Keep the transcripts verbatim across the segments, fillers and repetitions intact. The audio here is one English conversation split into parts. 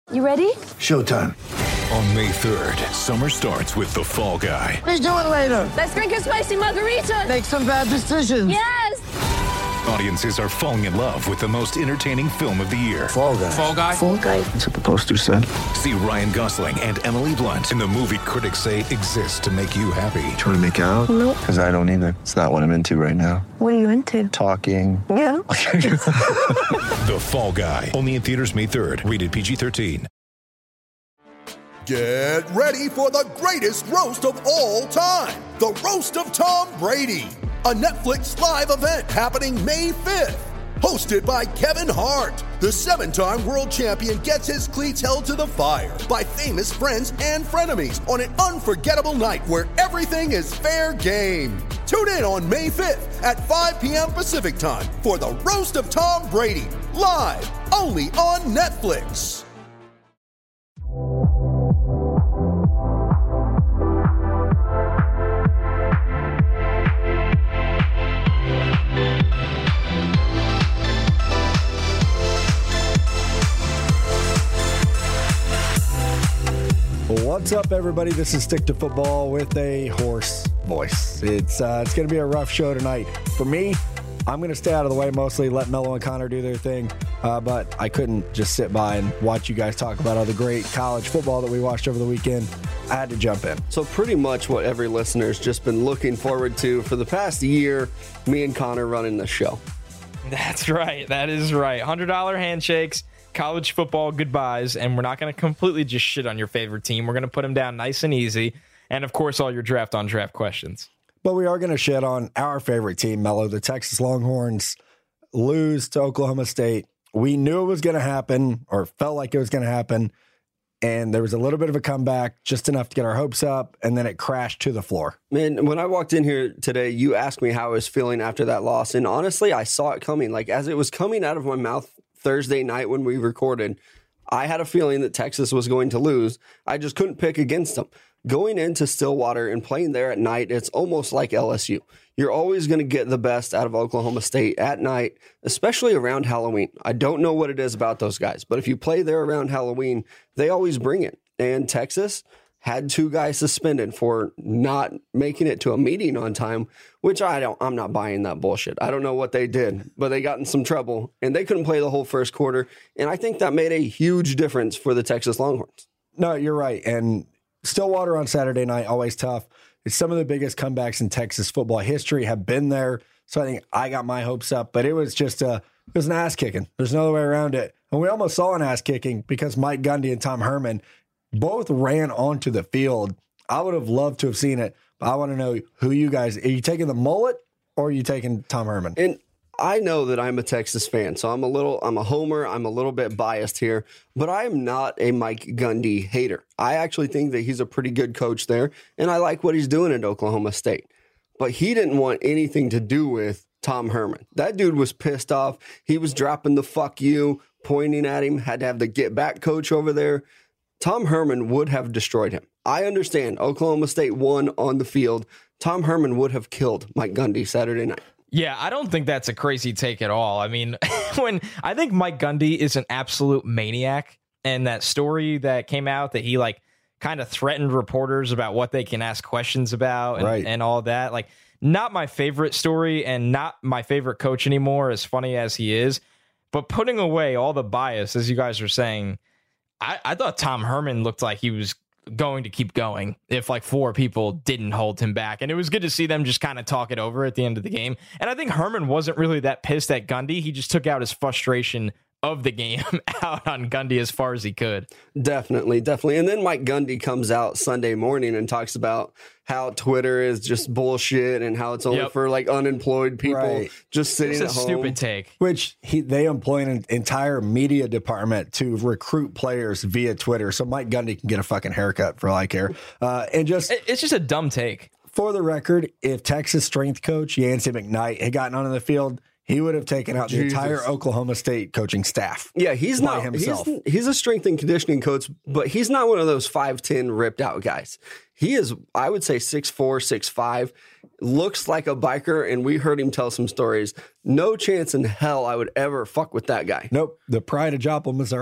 You ready? Showtime. On May third, summer starts with The Fall Guy. Let's do it later. Let's drink a spicy margarita. Make some bad decisions. Yes! Audiences are falling in love with the most entertaining film of the year. Fall Guy. Fall Guy? Fall Guy. That's what the poster said. See Ryan Gosling and Emily Blunt in the movie critics say exists to make you happy. Trying to make it out? Nope. Because I don't either. It's not what I'm into right now. What are you into? Talking. Yeah. The Fall Guy. Only in theaters May third. Rated P G thirteen. Get ready for the greatest roast of all time. The Roast of Tom Brady. A Netflix live event happening May fifth. Hosted by Kevin Hart. The seven-time world champion gets his cleats held to the fire by famous friends and frenemies on an unforgettable night where everything is fair game. Tune in on May fifth at five p.m. Pacific time for the Roast of Tom Brady. Live only on Netflix. What's up, everybody? This is Stick to Football with a hoarse voice. It's uh, it's going to be a rough show tonight. For me, I'm going to stay out of the way mostly, let Mello and Connor do their thing. Uh, but I couldn't just sit by and watch you guys talk about all the great college football that we watched over the weekend. I had to jump in. So pretty much what every listener's just been looking forward to for the past year, me and Connor running the show. That's right. That is right. one hundred dollars handshakes, college football goodbyes, and we're not going to completely just shit on your favorite team. We're going to put them down nice and easy. And, of course, all your draft-on-draft questions. But we are going to shit on our favorite team, Mello. The Texas Longhorns lose to Oklahoma State. We knew it was going to happen, or felt like it was going to happen, and there was a little bit of a comeback, just enough to get our hopes up, and then it crashed to the floor. Man, when I walked in here today, you asked me how I was feeling after that loss, and honestly, I saw it coming. Like, as it was coming out of my mouth Thursday night when we recorded, I had a feeling that Texas was going to lose. I just couldn't pick against them. Going into Stillwater and playing there at night, it's almost like L S U. You're always going to get the best out of Oklahoma State at night, especially around Halloween. I don't know what it is about those guys, but if you play there around Halloween, they always bring it. And Texas had two guys suspended for not making it to a meeting on time, which I don't, I'm not buying that bullshit. I don't know what they did, but they got in some trouble and they couldn't play the whole first quarter. And I think that made a huge difference for the Texas Longhorns. No, you're right. And Stillwater on Saturday night, always tough. It's some of the biggest comebacks in Texas football history have been there. So I think I got my hopes up, but it was just a, it was an ass kicking. There's no other way around it. And we almost saw an ass kicking because Mike Gundy and Tom Herman both ran onto the field. I would have loved to have seen it, but I want to know who you guys, are you taking the mullet or are you taking Tom Herman? And I know that I'm a Texas fan, so I'm a little, I'm a homer. I'm a little bit biased here, but I am not a Mike Gundy hater. I actually think that he's a pretty good coach there, and I like what he's doing at Oklahoma State. But he didn't want anything to do with Tom Herman. That dude was pissed off. He was dropping the fuck you, pointing at him, had to have the get back coach over there. Tom Herman would have destroyed him. I understand Oklahoma State won on the field. Tom Herman would have killed Mike Gundy Saturday night. Yeah, I don't think that's a crazy take at all. I mean, when I think Mike Gundy is an absolute maniac, and that story that came out that he like kind of threatened reporters about what they can ask questions about and, right. and all that, like not my favorite story and not my favorite coach anymore, as funny as he is. But putting away all the bias, as you guys are saying, I, I thought Tom Herman looked like he was going to keep going if like four people didn't hold him back. And it was good to see them just kind of talk it over at the end of the game. And I think Herman wasn't really that pissed at Gundy. He just took out his frustration of the game out on Gundy as far as he could. Definitely, definitely. And then Mike Gundy comes out Sunday morning and talks about how Twitter is just bullshit and how it's only Yep. for like unemployed people Right. just sitting It's a at home. stupid take. Which he, they employ an entire media department to recruit players via Twitter. So Mike Gundy can get a fucking haircut for all I care. Uh, and just It- It's just a dumb take. for the record, if Texas strength coach Yancey McKnight had gotten onto the field, he would have taken out the Jesus. entire Oklahoma State coaching staff. Yeah, he's by not himself. He's, he's a strength and conditioning coach, but he's not one of those five ten ripped out guys. He is, I would say, six four, six five, looks like a biker, and we heard him tell some stories. No chance in hell I would ever fuck with that guy. Nope, the pride of Joplin, Missouri.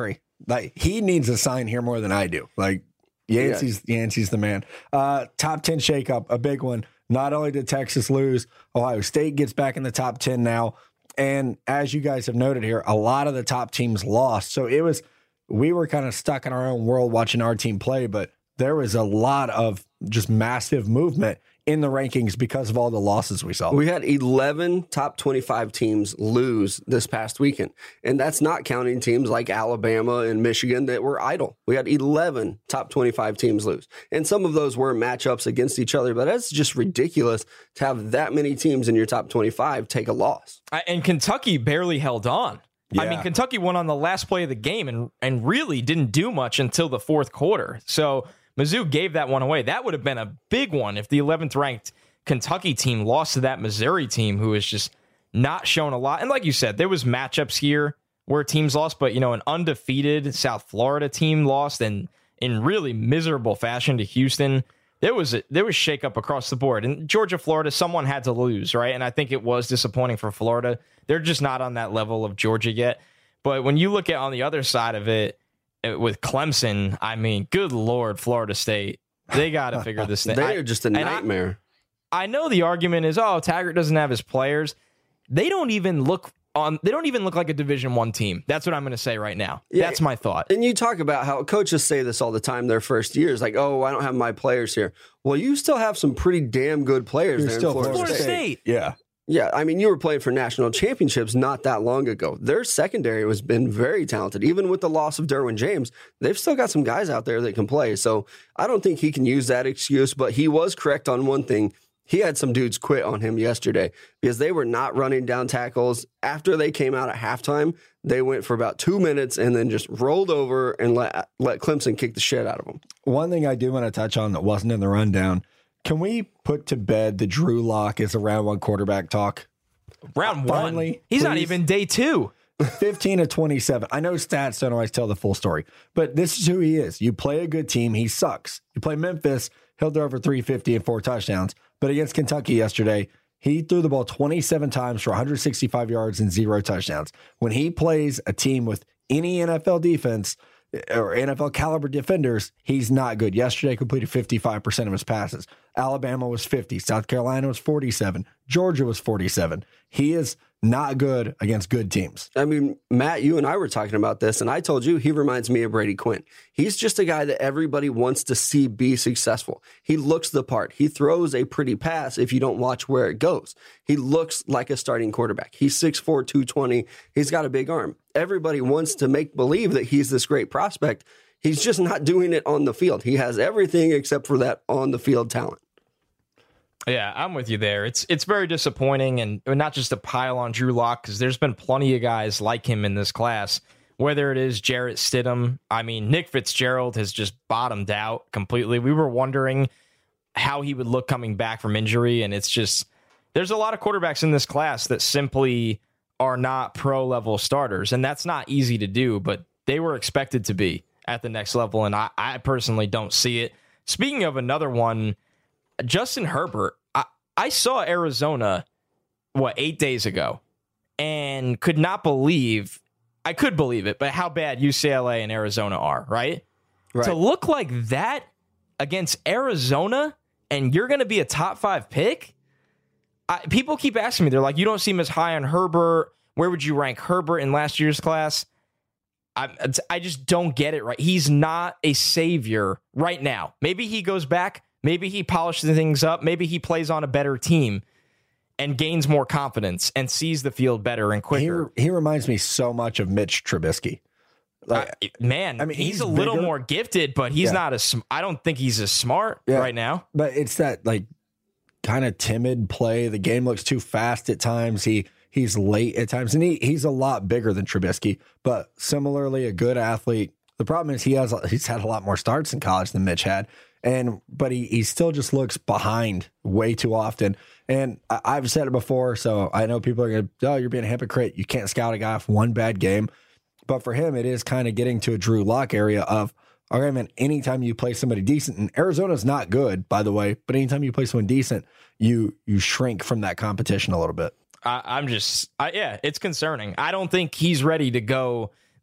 Like he needs a sign here more than I do. Like Yancey's yeah. Yancey's the man. Uh, top ten shakeup, a big one. Not only did Texas lose, Ohio State gets back in the top ten now. And as you guys have noted here, a lot of the top teams lost. So it was, we were kind of stuck in our own world watching our team play, but there was a lot of just massive movement in the rankings because of all the losses we saw. We had eleven top twenty-five teams lose this past weekend, and that's not counting teams like Alabama and Michigan that were idle. We had eleven top twenty-five teams lose, and some of those were matchups against each other, but that's just ridiculous to have that many teams in your top twenty-five take a loss. And Kentucky barely held on. Yeah. I mean, Kentucky won on the last play of the game and, and really didn't do much until the fourth quarter. So Mizzou gave that one away. That would have been a big one if the eleventh ranked Kentucky team lost to that Missouri team, who is just not shown a lot. And like you said, there was matchups here where teams lost, but you know, an undefeated South Florida team lost and in really miserable fashion to Houston. There was a, there was shakeup across the board. And Georgia, Florida, someone had to lose, right? And I think it was disappointing for Florida. They're just not on that level of Georgia yet. But when you look at on the other side of it, with Clemson, I mean, good Lord, Florida State, they got to figure this thing. They are just a nightmare. I, I know the argument is, oh, Taggart doesn't have his players. They don't even look on. They don't even look like a Division One team. That's what I'm going to say right now. Yeah, that's my thought. And you talk about how coaches say this all the time. Their first years, like, oh, I don't have my players here. Well, you still have some pretty damn good players You're there still in Florida, Florida State. State. Yeah. Yeah, I mean, you were playing for national championships not that long ago. Their secondary has been very talented. Even with the loss of Derwin James, they've still got some guys out there that can play. So I don't think he can use that excuse, but he was correct on one thing. He had some dudes quit on him yesterday because they were not running down tackles. After they came out at halftime, they went for about two minutes and then just rolled over and let, let Clemson kick the shit out of them. One thing I do want to touch on that wasn't in the rundown, can we put to bed the Drew Lock is a round one quarterback talk? Round Finally, one? He's please. not even day two. fifteen of twenty-seven. I know stats don't always tell the full story, but this is who he is. You play a good team, he sucks. You play Memphis, he'll throw over three fifty and four touchdowns. But against Kentucky yesterday, he threw the ball twenty-seven times for one hundred sixty-five yards and zero touchdowns. When he plays a team with any N F L defense or N F L caliber defenders, he's not good. Yesterday, completed fifty-five percent of his passes. Alabama was fifty. South Carolina was forty-seven. Georgia was forty-seven. He is not good against good teams. I mean, Matt, you and I were talking about this, and I told you he reminds me of Brady Quinn. He's just a guy that everybody wants to see be successful. He looks the part. He throws a pretty pass if you don't watch where it goes. He looks like a starting quarterback. He's six four, two twenty. He's got a big arm. Everybody wants to make believe that he's this great prospect. He's just not doing it on the field. He has everything except for that on-the-field talent. Yeah, I'm with you there. It's it's very disappointing, and not just to pile on Drew Lock, because there's been plenty of guys like him in this class, whether it is Jarrett Stidham. I mean, Nick Fitzgerald has just bottomed out completely. We were wondering how he would look coming back from injury, and it's just, there's a lot of quarterbacks in this class that simply are not pro-level starters, and that's not easy to do, but they were expected to be at the next level, and I, I personally don't see it. Speaking of another one, Justin Herbert, I, I saw Arizona, what, eight days ago, and could not believe, I could believe it, but how bad U C L A and Arizona are, right? right. To look like that against Arizona, and you're going to be a top five pick? I, people keep asking me, they're like, you don't seem as high on Herbert. Where would you rank Herbert in last year's class? I, I just don't get it right. He's not a savior right now. Maybe he goes back. Maybe he polishes things up. Maybe he plays on a better team and gains more confidence and sees the field better and quicker. He, he reminds me so much of Mitch Trubisky. Like, uh, man, I mean, he's, he's a little bigger. more gifted, but he's yeah. not as. I don't think he's as smart yeah. right now. But it's that like kind of timid play. The game looks too fast at times. He he's late at times, and he he's a lot bigger than Trubisky. But similarly, a good athlete. The problem is he has he's had a lot more starts in college than Mitch had. And but he, he still just looks behind way too often. And I, I've said it before, so I know people are going to, oh, you're being a hypocrite. You can't scout a guy off one bad game. But for him, it is kind of getting to a Drew Lock area of, okay, man, anytime you play somebody decent, and Arizona's not good, by the way, but anytime you play someone decent, you you shrink from that competition a little bit. I, I'm just, I, yeah, it's concerning. I don't think he's ready to go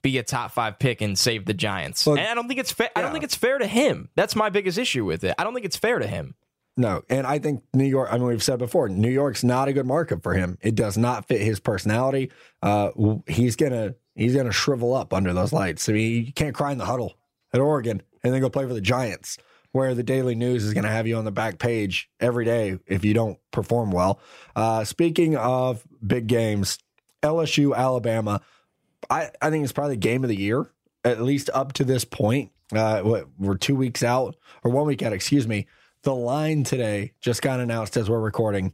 be a top five pick and save the Giants. Well, and I don't think it's fair. I don't yeah. think it's fair to him. That's my biggest issue with it. I don't think it's fair to him. No, and I think New York, I mean, we've said before, New York's not a good market for him. It does not fit his personality. Uh, he's going to he's gonna shrivel up under those lights. I mean, you can't cry in the huddle at Oregon and then go play for the Giants, where the Daily News is going to have you on the back page every day if you don't perform well. Uh, speaking of big games, L S U, Alabama, I, I think it's probably the game of the year, at least up to this point. Uh, what, we're two weeks out, or one week out, excuse me. The line today just got announced as we're recording.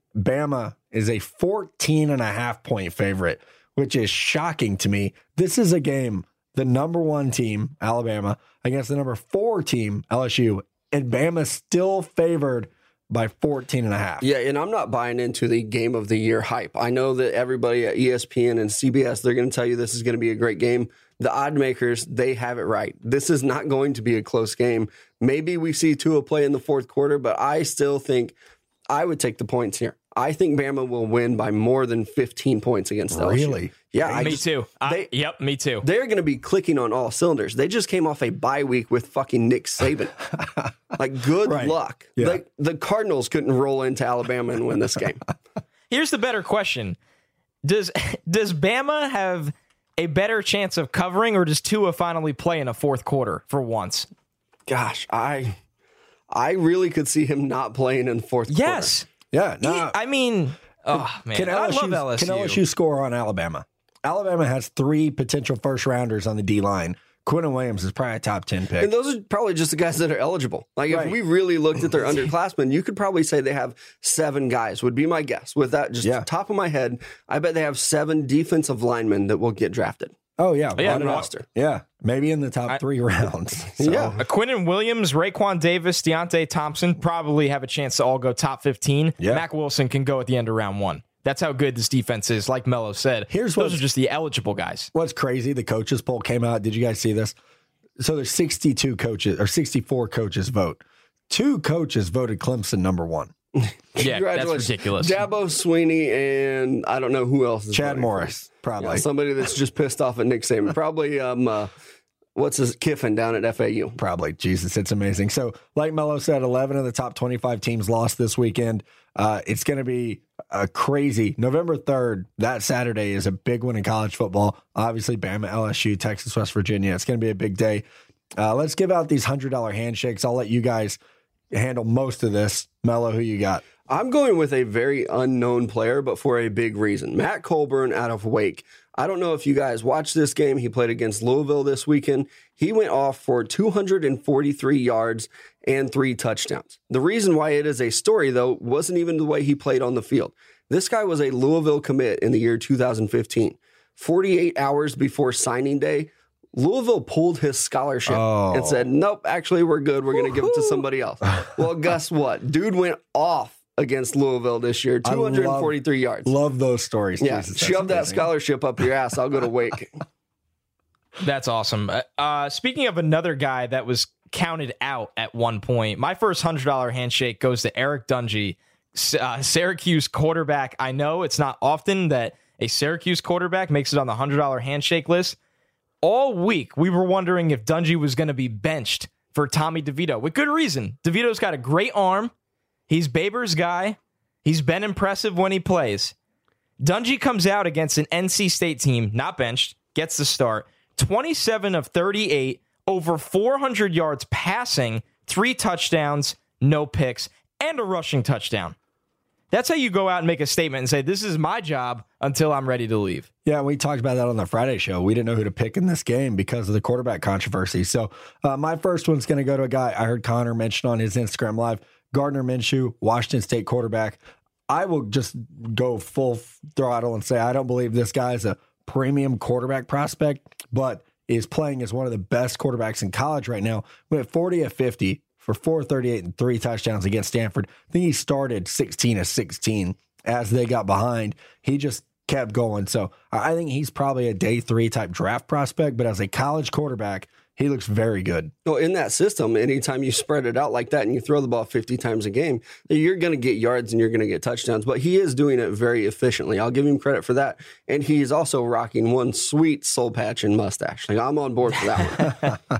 Bama is a fourteen and a half point favorite, which is shocking to me. This is a game, the number one team, Alabama, against the number four team, L S U, and Bama's still favored by fourteen and a half. Yeah, and I'm not buying into the game of the year hype. I know that everybody at E S P N and C B S, they're going to tell you this is going to be a great game. The odd makers, they have it right. This is not going to be a close game. Maybe we see Tua play in the fourth quarter, but I still think I would take the points here. I think Bama will win by more than fifteen points against L S U. Really? Yeah. I me just, too. They, I, yep, me too. They're going to be clicking on all cylinders. They just came off a bye week with fucking Nick Saban. Like, good Right. luck. Yeah. Like, the Cardinals couldn't roll into Alabama and win this game. Here's the better question. Does does Bama have a better chance of covering, or does Tua finally play in a fourth quarter for once? Gosh, I I really could see him not playing in the fourth Yes. Yeah. He- No, I mean, oh, man. Can I L S U, love L S U. Can L S U score on Alabama? Alabama has three potential first rounders on the D line. Quinton Williams is probably a top ten pick. And those are probably just the guys that are eligible. Like, Right. if we really looked at their underclassmen, you could probably say they have seven guys, would be my guess. With that, just Yeah. top of my head, I bet they have seven defensive linemen that will get drafted Oh, yeah. Yeah, on the no, roster. Yeah. Maybe in the top I- three rounds. So, Yeah. Uh, Quinton Williams, Raekwon Davis, Deontay Thompson probably have a chance to all go top fifteen. Yeah. Mac Wilson can go at the end of round one. That's how good this defense is, like Mello said. Here's Those what's- are just the eligible guys. What's crazy, the coaches poll came out. Did you guys see this? So there's sixty-two coaches or sixty-four coaches vote. Two coaches voted Clemson number one. Yeah, that's Congratulations. ridiculous. Dabo Sweeney and I don't know who else is Chad voting for Morris, him. probably. Yeah, somebody that's just pissed off at Nick Saban. Probably um uh, what's his Kiffin down at F A U. Probably. Jesus, it's amazing. So, like Mello said, eleven of the top twenty-five teams lost this weekend. Uh, it's going to be a crazy November third. That Saturday is a big one in college football. Obviously, Bama, L S U, Texas, West Virginia. It's going to be a big day. Uh, let's give out these one hundred dollars handshakes. I'll let you guys handle most of this. Mello, who you got? I'm going with a very unknown player, but for a big reason. Matt Colburn out of Wake. I don't know if you guys watched this game. He played against Louisville this weekend. He went off for two hundred forty-three yards and three touchdowns. The reason why it is a story, though, wasn't even the way he played on the field. This guy was a Louisville commit in the year two thousand fifteen. forty-eight hours before signing day, Louisville pulled his scholarship Oh. and said, nope, actually, we're good. We're going to give it to somebody else. Well, guess what? Dude went off against Louisville this year, two hundred forty-three yards. Love those stories. Yeah, Jesus, that's shove that amazing. scholarship up your ass. I'll go to Wake. That's awesome. Uh, Uh, speaking of another guy that was counted out at one point, my first one hundred dollars handshake goes to Eric Dungy, uh, Syracuse quarterback. I know it's not often that a Syracuse quarterback makes it on the one hundred dollars handshake list. All week, we were wondering if Dungy was going to be benched for Tommy DeVito, with good reason. DeVito's got a great arm. He's Baber's guy. He's been impressive when he plays. Dungy comes out against an N C State team, not benched, gets the start. twenty-seven of thirty-eight, over four hundred yards passing, three touchdowns, no picks, and a rushing touchdown. That's how you go out and make a statement and say, this is my job until I'm ready to leave. Yeah, we talked about that on the Friday show. We didn't know who to pick in this game because of the quarterback controversy. So uh, my first one's going to go to a guy I heard Connor mention on his Instagram Live, Gardner Minshew, Washington State quarterback. I will just go full throttle and say I don't believe this guy is a premium quarterback prospect, but is playing as one of the best quarterbacks in college right now. Went forty of fifty for four thirty-eight and three touchdowns against Stanford. I think he started sixteen of sixteen as they got behind. He just kept going. So I think he's probably a day three type draft prospect, but as a college quarterback, He looks very good. Well, in that system, anytime you spread it out like that and you throw the ball fifty times a game, you're going to get yards and you're going to get touchdowns. But he is doing it very efficiently. I'll give him credit for that. And he is also rocking one sweet soul patch and mustache. Like, I'm on board for that one.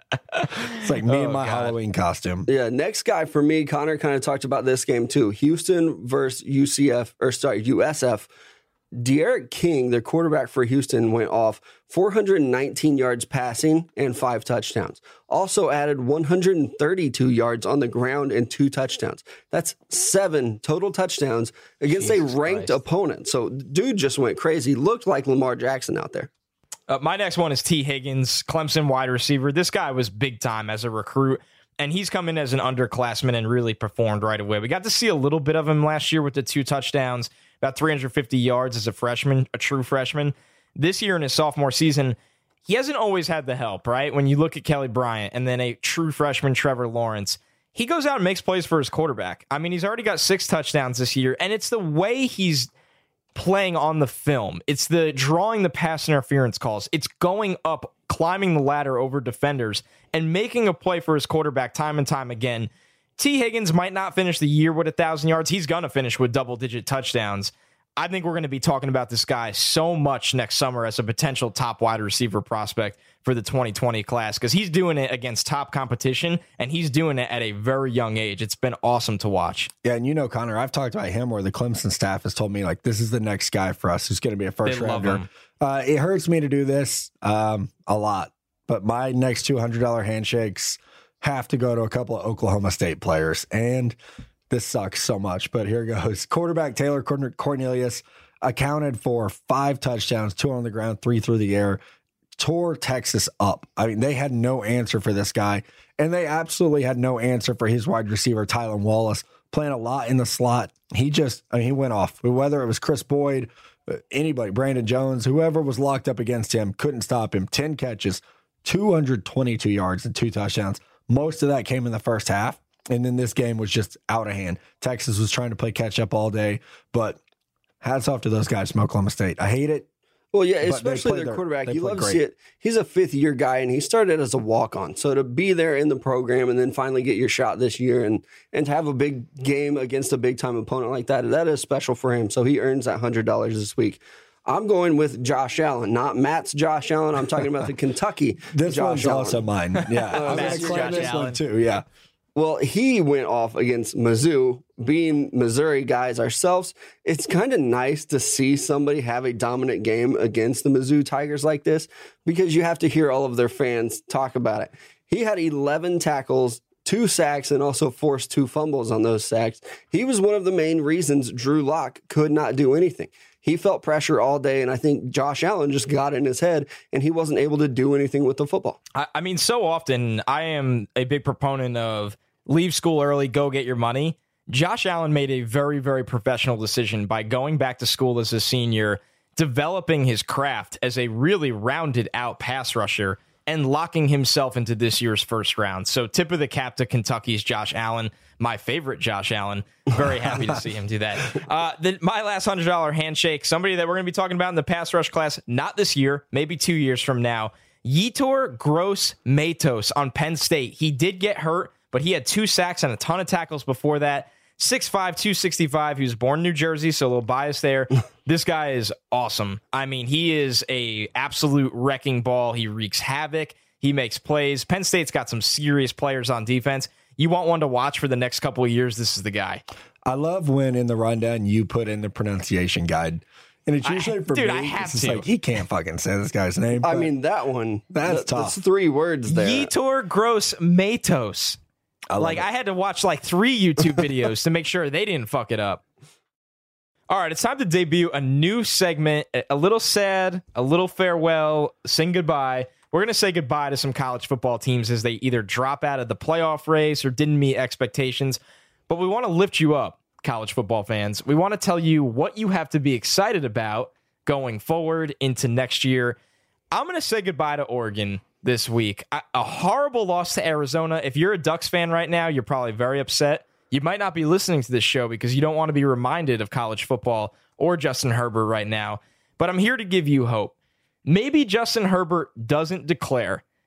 It's like me Oh, and my God. Halloween costume. Yeah, next guy for me, Connor kind of talked about this game too. Houston versus U C F, or sorry, U S F. De'Aaron King, their quarterback for Houston, went off four hundred nineteen yards passing and five touchdowns. Also added one hundred thirty-two yards on the ground and two touchdowns. That's seven total touchdowns against Jesus a ranked Christ. opponent. So dude just went crazy. Looked like Lamar Jackson out there. Uh, my next one is T. Higgins, Clemson wide receiver. This guy was big time as a recruit, and he's come in as an underclassman and really performed right away. We got to see a little bit of him last year with the two touchdowns, about three hundred fifty yards as a freshman, a true freshman. This year in his sophomore season, he hasn't always had the help, right? When you look at Kelly Bryant and then a true freshman, Trevor Lawrence, he goes out and makes plays for his quarterback. I mean, he's already got six touchdowns this year, and it's the way he's playing on the film. It's the drawing the pass interference calls. It's going up, climbing the ladder over defenders, and making a play for his quarterback time and time again. T. Higgins might not finish the year with one thousand yards. He's going to finish with double-digit touchdowns. I think we're going to be talking about this guy so much next summer as a potential top wide receiver prospect for the twenty twenty class, because he's doing it against top competition, and he's doing it at a very young age. It's been awesome to watch. Yeah, and you know, Connor, I've talked about him where the Clemson staff has told me, like, this is the next guy for us who's going to be a first They love rounder. him. Uh, it hurts me to do this um, a lot, but my next two hundred dollars handshakes have to go to a couple of Oklahoma State players, and this sucks so much, but here goes. Quarterback Taylor Cornelius accounted for five touchdowns, two on the ground, three through the air, tore Texas up. I mean, they had no answer for this guy, and they absolutely had no answer for his wide receiver, Tylan Wallace, playing a lot in the slot. He just, I mean, he went off. Whether it was Chris Boyd, anybody, Brandon Jones, whoever was locked up against him, couldn't stop him. ten catches, two hundred twenty-two yards, and two touchdowns. Most of that came in the first half, and then this game was just out of hand. Texas was trying to play catch up all day, but hats off to those guys from Oklahoma State. I hate it. Well, yeah, But they especially played their their- quarterback. they You played love to great. see it. He's a fifth year guy, and he started as a walk on. So to be there in the program and then finally get your shot this year and and to have a big game against a big time opponent like that, that is special for him. So he earns that hundred dollars this week. I'm going with Josh Allen, not Matt's Josh Allen. I'm talking about the Kentucky This Josh one's Allen. also mine. Yeah, I'm going Matt's to claim Josh this Allen. one too. Yeah. Well, he went off against Mizzou. Being Missouri guys ourselves, it's kind of nice to see somebody have a dominant game against the Mizzou Tigers like this, because you have to hear all of their fans talk about it. He had eleven tackles, two sacks, and also forced two fumbles on those sacks. He was one of the main reasons Drew Lock could not do anything. He felt pressure all day, and I think Josh Allen just got in his head, and he wasn't able to do anything with the football. I, I mean, so often I am a big proponent of leave school early, go get your money. Josh Allen made a very, very professional decision by going back to school as a senior, developing his craft as a really rounded out pass rusher, and locking himself into this year's first round. So tip of the cap to Kentucky's Josh Allen, my favorite Josh Allen. Very happy to see him do that. Uh, the, my last one hundred dollars handshake, somebody that we're going to be talking about in the pass rush class, not this year, maybe two years from now, Yetur Gross-Matos on Penn State. He did get hurt, but he had two sacks and a ton of tackles before that. six five, two sixty-five. He was born in New Jersey, so a little bias there. This guy is awesome. I mean, he is a absolute wrecking ball. He wreaks havoc. He makes plays. Penn State's got some serious players on defense. You want one to watch for the next couple of years, this is the guy. I love when in the rundown you put in the pronunciation guide. And it's usually I- for dude, me, I have it's just to. like, he can't fucking say this guy's name. I but mean, that one, That's that- tough. That's three words there. Yetur Gross-Matos. I love Like, it. I had to watch like three YouTube videos to make sure they didn't fuck it up. All right, it's time to debut a new segment, a little sad, a little farewell, sing goodbye. We're going to say goodbye to some college football teams as they either drop out of the playoff race or didn't meet expectations. But we want to lift you up, college football fans. We want to tell you what you have to be excited about going forward into next year. I'm going to say goodbye to Oregon this week. A, a horrible loss to Arizona. If you're a Ducks fan right now, you're probably very upset. You might not be listening to this show because you don't want to be reminded of college football or Justin Herbert right now. But I'm here to give you hope. Maybe Justin Herbert doesn't declare.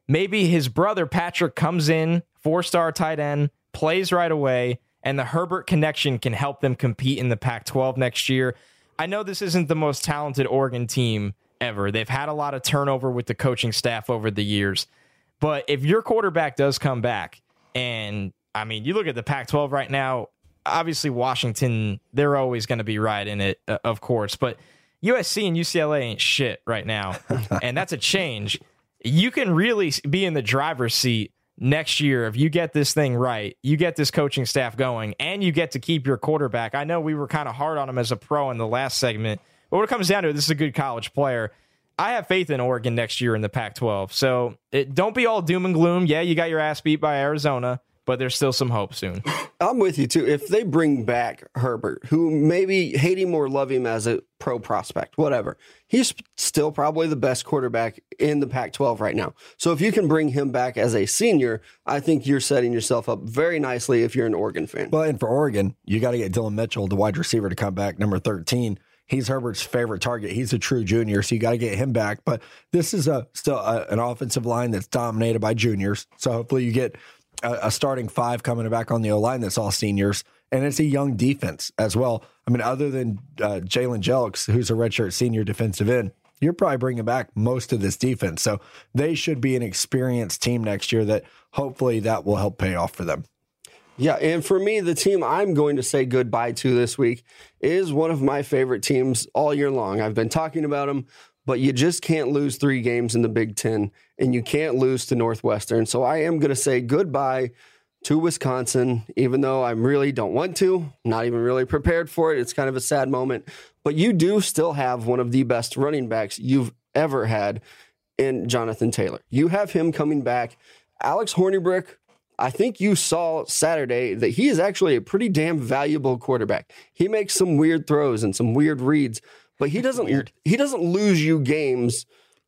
maybe his brother Patrick comes in, four-star tight end, plays right away, and the Herbert connection can help them compete in the Pac twelve next year. I know this isn't the most talented Oregon team ever. They've had a lot of turnover with the coaching staff over the years. But if your quarterback does come back, and, I mean, you look at the Pac twelve right now, obviously Washington, they're always going to be right in it, uh, of course. But U S C and U C L A ain't shit right now, and that's a change. You can really be in the driver's seat next year if you get this thing right, you get this coaching staff going, and you get to keep your quarterback. I know we were kind of hard on him as a pro in the last segment, but when it comes down to it, this is a good college player. I have faith in Oregon next year in the Pac twelve. So it, don't be all doom and gloom. Yeah, you got your ass beat by Arizona, but there's still some hope soon. I'm with you, too. If they bring back Herbert, who maybe hate him or love him as a pro prospect, whatever, he's still probably the best quarterback in the Pac twelve right now. So if you can bring him back as a senior, I think you're setting yourself up very nicely if you're an Oregon fan. Well, and for Oregon, you got to get Dylan Mitchell, the wide receiver, to come back, number thirteen. He's Herbert's favorite target. He's a true junior, so you got to get him back. But this is a still a, an offensive line that's dominated by juniors. So hopefully you get a, a starting five coming back on the O-line that's all seniors. And it's a young defense as well. I mean, other than uh, Jalen Jelks, who's a redshirt senior defensive end, you're probably bringing back most of this defense. So they should be an experienced team next year that hopefully that will help pay off for them. Yeah, and for me, the team I'm going to say goodbye to this week is one of my favorite teams all year long. I've been talking about them, but you just can't lose three games in the Big Ten, and you can't lose to Northwestern. So I am going to say goodbye to Wisconsin, even though I really don't want to, not even really prepared for it. It's kind of a sad moment, but you do still have one of the best running backs you've ever had in Jonathan Taylor. You have him coming back. Alex Hornibrook, I think you saw Saturday that he is actually a pretty damn valuable quarterback. He makes some weird throws and some weird reads, but he doesn't weird. he doesn't lose you games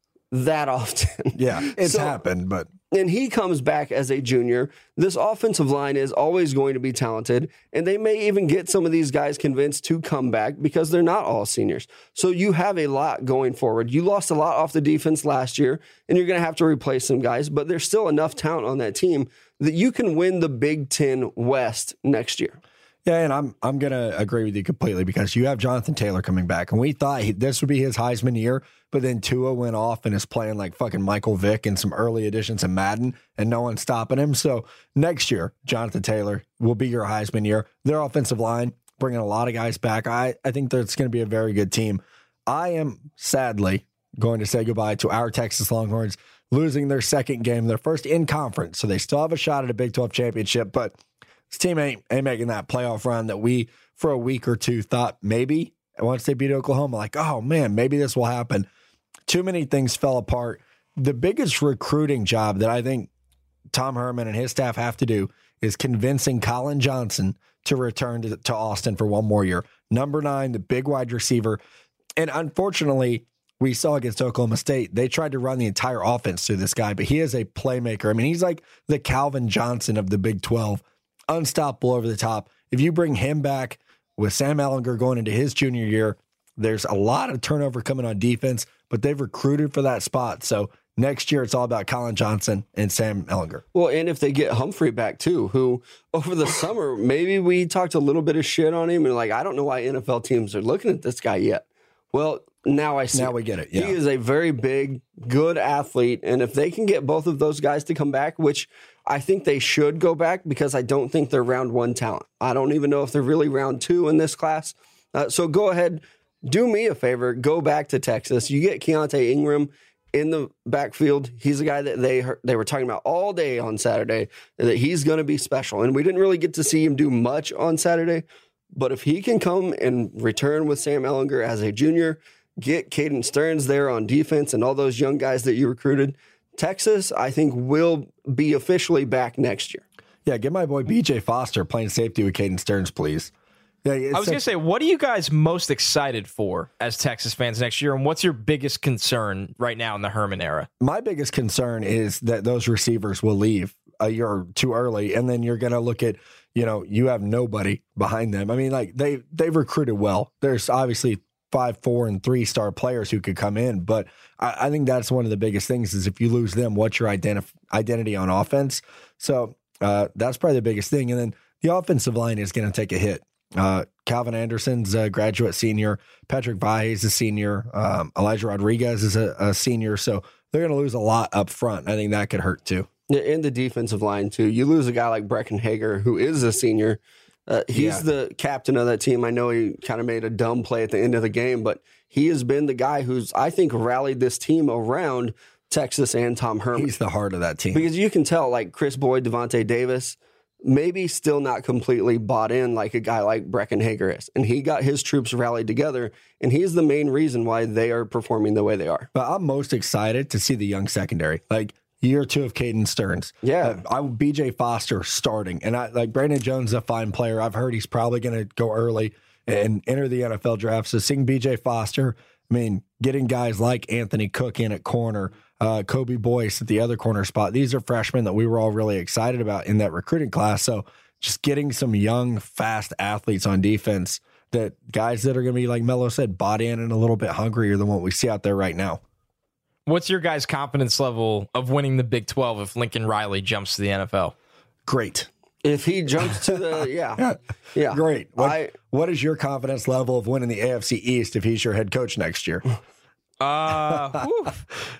that often. Yeah, it's so, happened, but and he comes back as a junior. This offensive line is always going to be talented, and they may even get some of these guys convinced to come back because they're not all seniors. So you have a lot going forward. You lost a lot off the defense last year, and you're going to have to replace some guys, but there's still enough talent on that team that you can win the Big Ten West next year. Yeah, and I'm I'm going to agree with you completely because you have Jonathan Taylor coming back, and we thought he, this would be his Heisman year, but then Tua went off and is playing like fucking Michael Vick and some early editions of Madden, and no one's stopping him. So next year, Jonathan Taylor will be your Heisman year. Their offensive line, bringing a lot of guys back. I, I think that's going to be a very good team. I am sadly going to say goodbye to our Texas Longhorns, losing their second game, their first in conference. So they still have a shot at a Big twelve championship, but this team ain't, ain't making that playoff run that we, for a week or two, thought maybe. And once they beat Oklahoma, like, oh man, maybe this will happen. Too many things fell apart. The biggest recruiting job that I think Tom Herman and his staff have to do is convincing Colin Johnson to return to, to Austin for one more year. Number nine, the big wide receiver. And unfortunately, we saw against Oklahoma State, they tried to run the entire offense through this guy, but he is a playmaker. I mean, he's like the Calvin Johnson of the Big twelve, unstoppable over the top. If you bring him back with Sam Ehlinger going into his junior year, there's a lot of turnover coming on defense, but they've recruited for that spot. So next year, it's all about Colin Johnson and Sam Ehlinger. Well, and if they get Humphrey back too, who over the summer, maybe we talked a little bit of shit on him and like, I don't know why N F L teams are looking at this guy yet. Well, now I see. Now it. we get it. Yeah. He is a very big, good athlete. And if they can get both of those guys to come back, which I think they should go back because I don't think they're round one talent. I don't even know if they're really round two in this class. Uh, so go ahead, do me a favor, go back to Texas. You get Keontae Ingram in the backfield. He's a guy that they heard, they were talking about all day on Saturday, that he's going to be special. And we didn't really get to see him do much on Saturday. But if he can come and return with Sam Ehlinger as a junior, get Caden Stearns there on defense and all those young guys that you recruited, Texas, I think, will be officially back next year. Yeah, get my boy B J Foster playing safety with Caden Stearns, please. Yeah, I was going to say, what are you guys most excited for as Texas fans next year, and what's your biggest concern right now in the Herman era? My biggest concern is that those receivers will leave a year too early, and then you're going to look at, you know, you have nobody behind them. I mean, like, they, they've recruited well. There's obviously five, four, and three star players who could come in. But I, I think that's one of the biggest things is if you lose them, what's your identif- identity on offense? So uh, that's probably the biggest thing. And then the offensive line is going to take a hit. Uh, Calvin Anderson's a graduate senior. Patrick Vahe is a senior. Um, Elijah Rodriguez is a, a senior. So they're going to lose a lot up front. I think that could hurt too. In the defensive line, too. You lose a guy like Brecken Hager, who is a senior. Uh, he's Yeah. the captain of that team. I know he kind of made a dumb play at the end of the game, but he has been the guy who's, I think, rallied this team around Texas and Tom Herman. He's the heart of that team. Because you can tell, like Chris Boyd, Devontae Davis, maybe still not completely bought in like a guy like Brecken Hager is. And he got his troops rallied together, and he's the main reason why they are performing the way they are. But I'm most excited to see the young secondary. Like, year two of Caden Stearns. Yeah. Uh, I B J Foster starting. And I like Brandon Jones is a fine player. I've heard he's probably going to go early and enter the N F L draft. So seeing B J Foster, I mean, getting guys like Anthony Cook in at corner, uh, Kobe Boyce at the other corner spot. These are freshmen that we were all really excited about in that recruiting class. So just getting some young, fast athletes on defense, that guys that are going to be, like Mello said, bought in and a little bit hungrier than what we see out there right now. What's your guys' confidence level of winning the Big twelve if Lincoln Riley jumps to the N F L? Great. If he jumps to the, yeah, yeah. Great. What, I, what is your confidence level of winning the A F C East if he's your head coach next year? Uh, whew.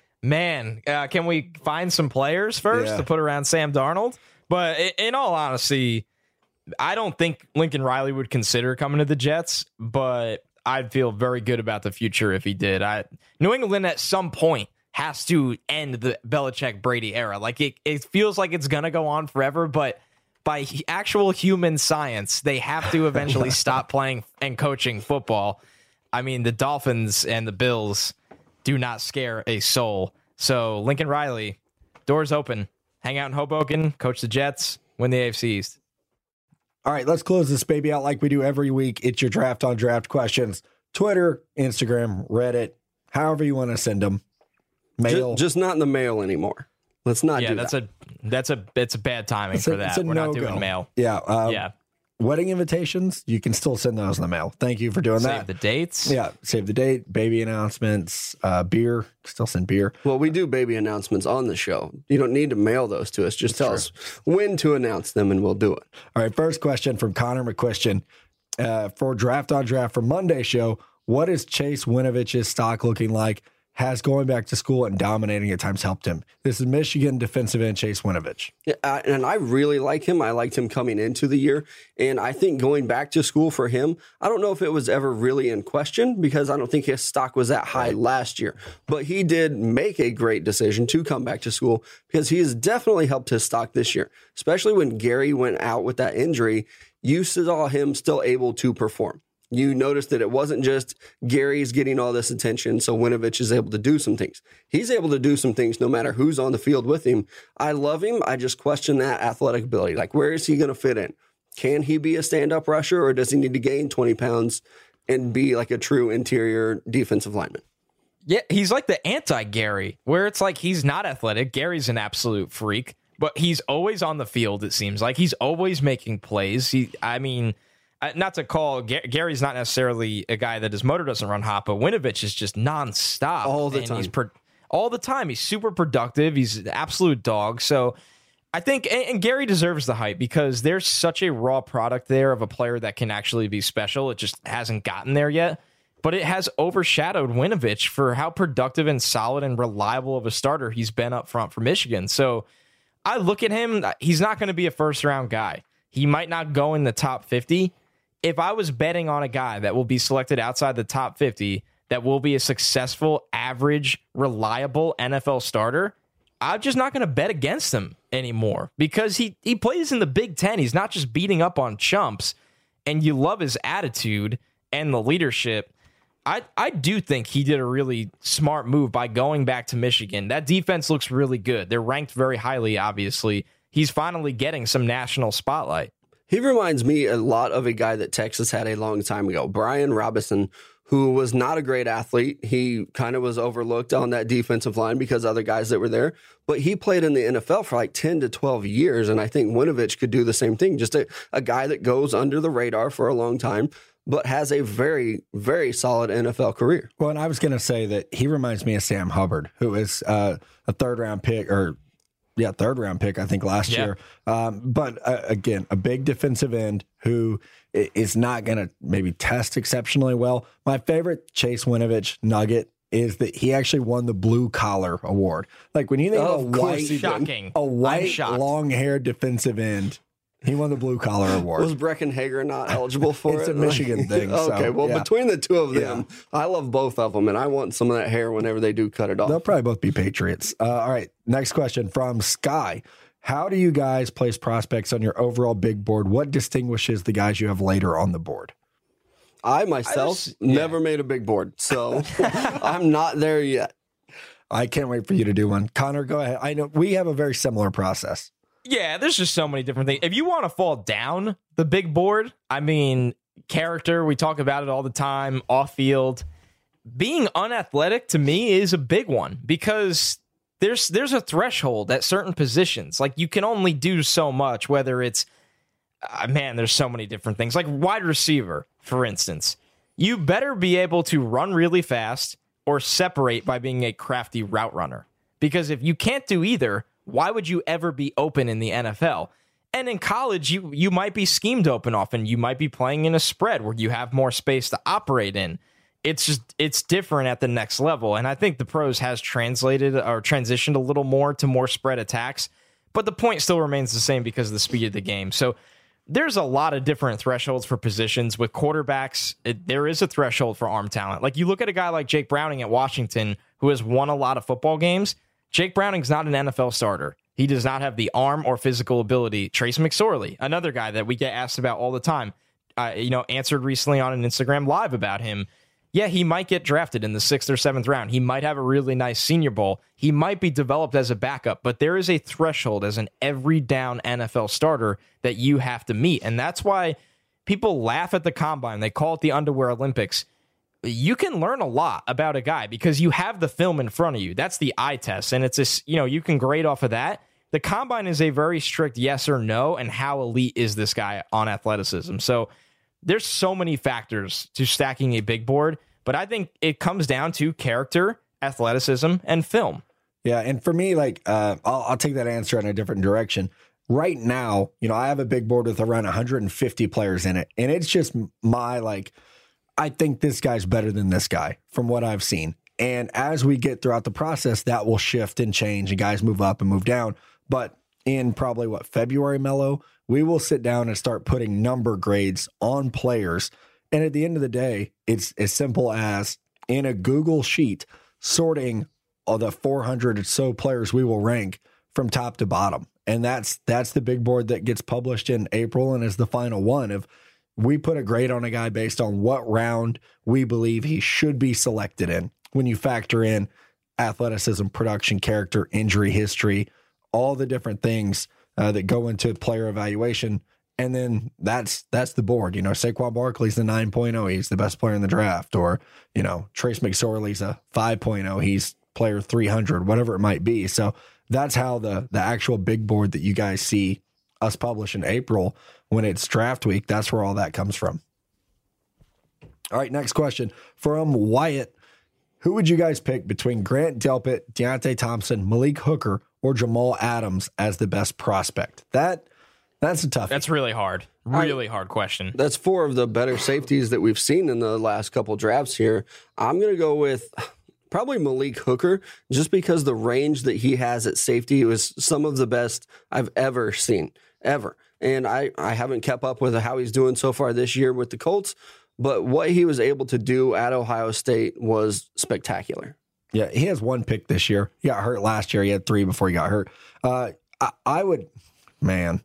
Man, uh, can we find some players first Yeah. to put around Sam Darnold? But in, in all honesty, I don't think Lincoln Riley would consider coming to the Jets, but I'd feel very good about the future if he did. I New England at some point has to end the Belichick Brady era. Like it, it feels like it's gonna go on forever, but by actual human science, they have to eventually stop playing and coaching football. I mean, the Dolphins and the Bills do not scare a soul. So Lincoln Riley, doors open. Hang out in Hoboken, coach the Jets, win the A F C East. All right, let's close this baby out like we do every week. It's your draft on draft questions. Twitter, Instagram, Reddit, however you want to send them. Mail. just, just not in the mail anymore. Let's not Yeah, do that's that. a that's a it's a bad timing It's a- for that. it's a We're not no-go. doing mail. Yeah. Um, Yeah. Wedding invitations, you can still send those in the mail. Thank you for doing Save that. the dates. Yeah, save the date, baby announcements, uh, beer, still send beer. Well, we do baby announcements on the show. You don't need to mail those to us. Just tell us when to announce them, and we'll do it. All right, first question from Connor McQuestion. Uh, for Draft on Draft for Monday show, what is Chase Winovich's stock looking like? Has going back to school and dominating at times helped him? This is Michigan defensive end Chase Winovich. Yeah, I, and I really like him. I liked him coming into the year. And I think going back to school for him, I don't know if it was ever really in question because I don't think his stock was that high last year. But he did make a great decision to come back to school because he has definitely helped his stock this year, especially when Gary went out with that injury. You saw him still able to perform. You noticed that it wasn't just Gary's getting all this attention, so Winovich is able to do some things. He's able to do some things no matter who's on the field with him. I love him. I just question that athletic ability. Like, where is he going to fit in? Can he be a stand-up rusher, or does he need to gain twenty pounds and be like a true interior defensive lineman? Yeah, he's like the anti-Gary, where it's like he's not athletic. Gary's an absolute freak, but he's always on the field, it seems like. He's always making plays. He, I mean... Uh, not to call Gary's not necessarily a guy that his motor doesn't run hot, but Winovich is just nonstop all the and time. He's pro- all the time. He's super productive. He's an absolute dog. So I think, and, and Gary deserves the hype because there's such a raw product there of a player that can actually be special. It just hasn't gotten there yet, but it has overshadowed Winovich for how productive and solid and reliable of a starter he's been up front for Michigan. So I look at him. He's not going to be a first round guy. He might not go in the top fifty. If I was betting on a guy that will be selected outside the top fifty, that will be a successful, average, reliable N F L starter, I'm just not going to bet against him anymore because he, he plays in the Big Ten. He's not just beating up on chumps, and you love his attitude and the leadership. I, I do think he did a really smart move by going back to Michigan. That defense looks really good. They're ranked very highly, obviously. He's finally getting some national spotlight. He reminds me a lot of a guy that Texas had a long time ago, Brian Robinson, who was not a great athlete. He kind of was overlooked on that defensive line because other guys that were there, but he played in the N F L for like ten to twelve years. And I think Winovich could do the same thing. Just a, a guy that goes under the radar for a long time, but has a very, very solid N F L career. Well, and I was going to say that he reminds me of Sam Hubbard, who is uh, a third round pick or yeah, third round pick, I think last yeah. year. Um, but uh, again, a big defensive end who is not going to maybe test exceptionally well. My favorite Chase Winovich nugget is that he actually won the blue collar award. Like when you think Oh, of of a course white, he did. Shocking. a I'm white, shocked. long haired defensive end, he won the blue collar award. Was Breckenhager not eligible for It's it? a Michigan thing, so, okay, well, yeah. between the two of them, I love both of them, and I want some of that hair whenever they do cut it off. They'll probably both be Patriots. Uh, all right, next question from Sky. How do you guys place prospects on your overall big board? What distinguishes the guys you have later on the board? I myself I just- yeah. never made a big board, so I'm not there yet. I can't wait for you to do one. Connor, go ahead. I know we have a very similar process. Yeah, there's just so many different things. If you want to fall down the big board, I mean, character, we talk about it all the time, off field. Being unathletic to me is a big one because there's there's a threshold at certain positions. Like you can only do so much, whether it's uh, man, there's so many different things. Like wide receiver, for instance. You better be able to run really fast or separate by being a crafty route runner. Because if you can't do either, why would you ever be open in the N F L? And in college, you you might be schemed open often. You might be playing in a spread where you have more space to operate in. It's just it's different at the next level. And I think the pros has translated or transitioned a little more to more spread attacks. But the point still remains the same because of the speed of the game. So there's a lot of different thresholds for positions. With quarterbacks, it, there is a threshold for arm talent. Like you look at a guy like Jake Browning at Washington, who has won a lot of football games. Jake Browning's not an N F L starter. He does not have the arm or physical ability. Trace McSorley, another guy that we get asked about all the time, uh, you know, answered recently on an Instagram Live about him. Yeah, he might get drafted in the sixth or seventh round. He might have a really nice Senior Bowl. He might be developed as a backup, but there is a threshold as an every down N F L starter that you have to meet. And that's why people laugh at the combine. They call it the underwear Olympics. You can learn a lot about a guy because you have the film in front of you. That's the eye test. And it's a, you know, you can grade off of that. The combine is a very strict yes or no. And how elite is this guy on athleticism? So there's so many factors to stacking a big board, but I think it comes down to character, athleticism, and film. Yeah, and for me, like, uh, I'll, I'll take that answer in a different direction. Right now, you know, I have a big board with around one hundred fifty players in it, and it's just my, like, I think this guy's better than this guy from what I've seen. And as we get throughout the process, that will shift and change, and guys move up and move down. But in probably, what, February, Mello, we will sit down and start putting number grades on players. And at the end of the day, it's as simple as in a Google sheet, sorting all the four hundred or so players we will rank from top to bottom. And that's that's the big board that gets published in April and is the final one. If we put a grade on a guy based on what round we believe he should be selected in, when you factor in athleticism, production, character, injury history, all the different things uh, that go into player evaluation. And then that's that's the board. You know, Saquon Barkley's the nine point oh. He's the best player in the draft. Or, you know, Trace McSorley's a five point oh. He's player three hundred, whatever it might be. So that's how the the actual big board that you guys see us publish in April when it's draft week, that's where all that comes from. All right, next question from Wyatt. Who would you guys pick between Grant Delpit, Deontay Thompson, Malik Hooker, or Jamal Adams as the best prospect? That That's a tough. That's really hard. Really I, hard question. That's four of the better safeties that we've seen in the last couple drafts here. I'm going to go with probably Malik Hooker, just because the range that he has at safety was some of the best I've ever seen, ever. And I, I haven't kept up with how he's doing so far this year with the Colts, but what he was able to do at Ohio State was spectacular. Yeah, he has one pick this year. He got hurt last year. He had three before he got hurt. Uh, I, I would, man,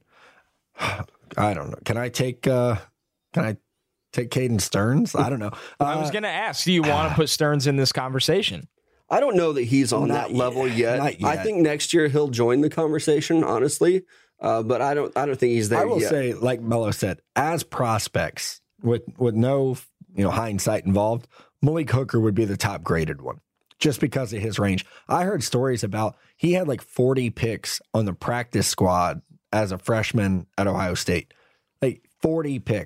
I don't know. Can I take, uh, can I take Caden Stearns? I don't know. Uh, I was going to ask, do you want to put Stearns in this conversation? I don't know that he's on that yet. level yet. Not yet. I think next year he'll join the conversation, honestly. Uh, but I don't I don't think he's there yet. I will yet. say, like Mello said, as prospects, with with no you know hindsight involved, Malik Hooker would be the top graded one, just because of his range. I heard stories about he had like forty picks on the practice squad as a freshman at Ohio State. Like forty picks.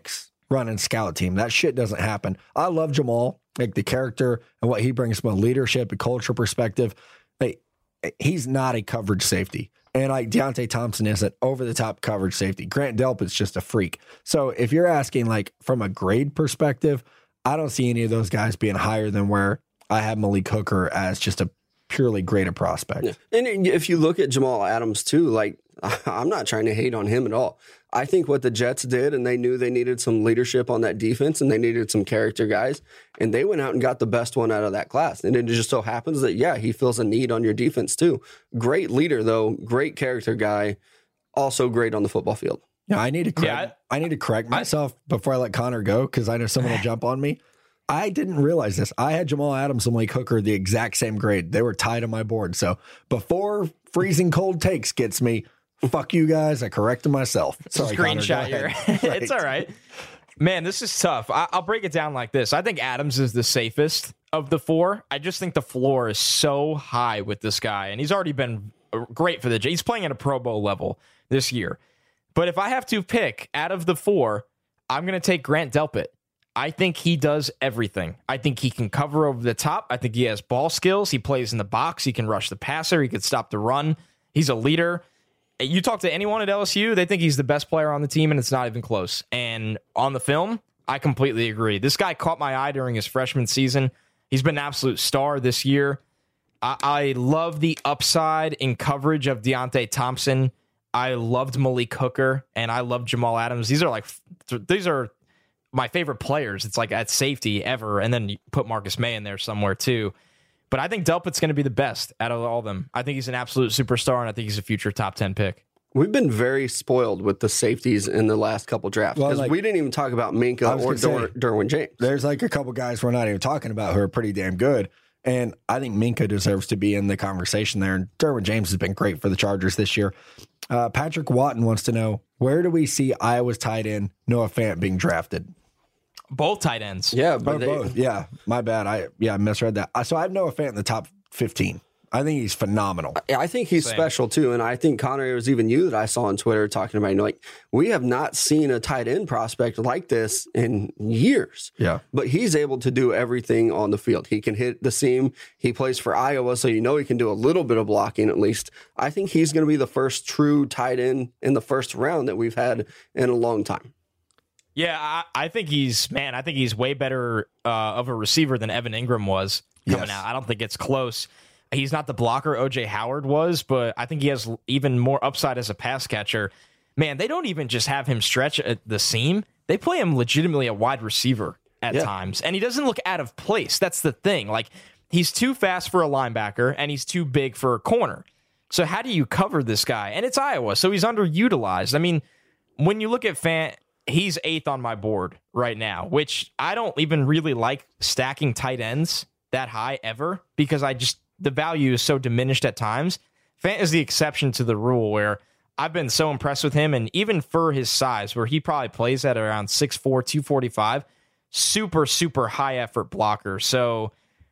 running scout team. That shit doesn't happen. I love Jamal, like the character and what he brings from a leadership and culture perspective. Like, he's not a coverage safety. And like Deontay Thompson is an over-the-top coverage safety. Grant Delpit's just a freak. So if you're asking like from a grade perspective, I don't see any of those guys being higher than where I have Malik Hooker as just a purely greater prospect. Yeah. And if you look at Jamal Adams too, like I'm not trying to hate on him at all. I think what the Jets did, and they knew they needed some leadership on that defense and they needed some character guys, and they went out and got the best one out of that class. And it just so happens that, yeah, he fills a need on your defense too. Great leader, though. Great character guy. Also great on the football field. Yeah, I need to correct, Yeah, I, I need to correct myself I, before I let Connor go because I know someone will jump on me. I didn't realize this. I had Jamal Adams and Malik Hooker the exact same grade. They were tied on my board. So before freezing cold takes gets me, fuck you guys. I corrected myself. Sorry, Screenshot here. Right. It's all right. Man, this is tough. I, I'll break it down like this. I think Adams is the safest of the four. I just think the floor is so high with this guy, and he's already been great for the Jets. He's playing at a Pro Bowl level this year. But if I have to pick out of the four, I'm going to take Grant Delpit. I think he does everything. I think he can cover over the top. I think he has ball skills. He plays in the box. He can rush the passer. He could stop the run. He's a leader. You talk to anyone at L S U, they think he's the best player on the team, and it's not even close. And on the film, I completely agree. This guy caught my eye during his freshman season. He's been an absolute star this year. I, I love the upside in coverage of Deontay Thompson. I loved Malik Hooker, and I love Jamal Adams. These are like these are my favorite players. It's like at safety ever, and then you put Marcus May in there somewhere too. But I think Delpit's going to be the best out of all of them. I think he's an absolute superstar, and I think he's a future top ten pick. We've been very spoiled with the safeties in the last couple drafts because well, like, we didn't even talk about Minka or Dur- Derwin James. There's like a couple guys we're not even talking about who are pretty damn good. And I think Minka deserves to be in the conversation there. And Derwin James has been great for the Chargers this year. Uh, Patrick Watton wants to know, where do we see Iowa's tight end Noah Fant being drafted? Both tight ends. Yeah, but oh, they, both. Yeah, my bad. I yeah, I misread that. So I have Noah Fant in the top fifteen. I think he's phenomenal. I think he's Same. special too, and I think Connor, it was even you that I saw on Twitter talking about, you know, like we have not seen a tight end prospect like this in years. Yeah, but he's able to do everything on the field. He can hit the seam. He plays for Iowa, so you know he can do a little bit of blocking at least. I think he's going to be the first true tight end in the first round that we've had in a long time. Yeah, I, I think he's, man, I think he's way better uh, of a receiver than Evan Ingram was coming yes. out. I don't think it's close. He's not the blocker O J Howard was, but I think he has even more upside as a pass catcher. Man, they don't even just have him stretch at the seam. They play him legitimately a wide receiver at yeah. times, and he doesn't look out of place. That's the thing. Like, he's too fast for a linebacker, and he's too big for a corner. So how do you cover this guy? And it's Iowa, so he's underutilized. I mean, when you look at Fant, he's eighth on my board right now, which I don't even really like stacking tight ends that high ever because I just, the value is so diminished at times. Fant is the exception to the rule where I've been so impressed with him. And even for his size, where he probably plays at around six four, two forty-five, super, super high effort blocker. So,